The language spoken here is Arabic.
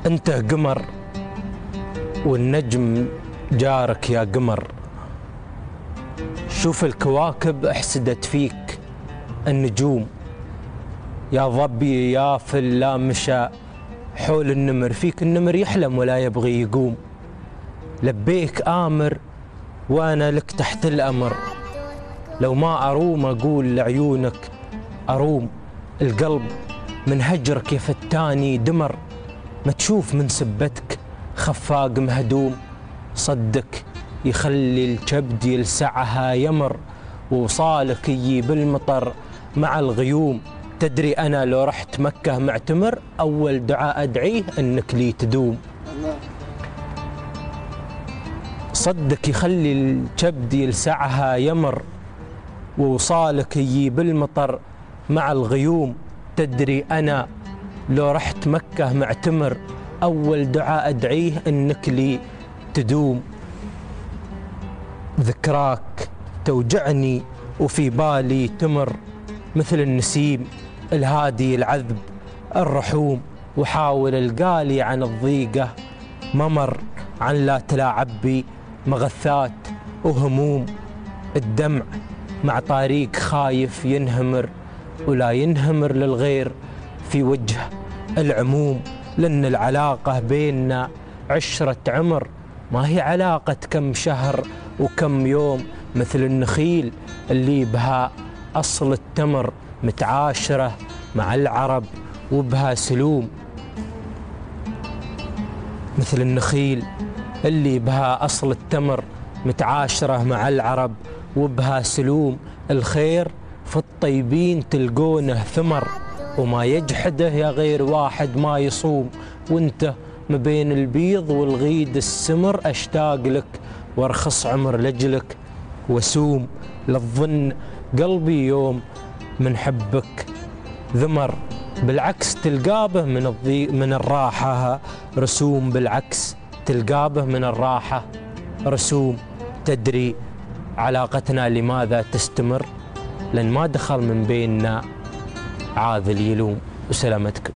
انت قمر والنجم جارك يا قمر، شوف الكواكب احسدت فيك النجوم، يا ظبي يا فل لا مشى حول النمر، فيك النمر يحلم ولا يبغي يقوم، لبيك آمر وانا لك تحت الأمر، لو ما أروم أقول لعيونك أروم، القلب من هجرك يا فتاني دمر، ما تشوف من سبتك خفاق مهدوم، صدك يخلي الكبد يلسعها يمر، ووصالك يجيب المطر مع الغيوم، تدري أنا لو رحت مكة معتمر أول دعاء أدعيه أنك لي تدوم، صدك يخلي الكبد يلسعها يمر، ووصالك يجيب المطر مع الغيوم، تدري أنا لو رحت مكة معتمر أول دعاء أدعيه أنك لي تدوم، ذكراك توجعني وفي بالي تمر، مثل النسيم الهادي العذب الرحوم، وحاول القالي عن الضيقة ممر، عن لا تلاعب بي مغثات وهموم، الدمع مع طريق خايف ينهمر، ولا ينهمر للغير في وجه العموم، لأن العلاقة بيننا عشرة عمر، ما هي علاقة كم شهر وكم يوم، مثل النخيل اللي بها أصل التمر، متعاشرة مع العرب وبها سلوم، مثل النخيل اللي بها أصل التمر، متعاشرة مع العرب وبها سلوم، الخير في الطيبين تلقونه ثمر، وما يجحده يا غير واحد ما يصوم، وانت ما بين البيض والغيد السمر أشتاق لك وارخص عمر لجلك وسوم، للظن قلبي يوم من حبك ذمر، بالعكس تلقابه من الراحة رسوم، بالعكس تلقابه من الراحة رسوم، تدري علاقتنا لماذا تستمر؟ لأن ما دخل من بيننا عاذل يلوم. وسلامتكم.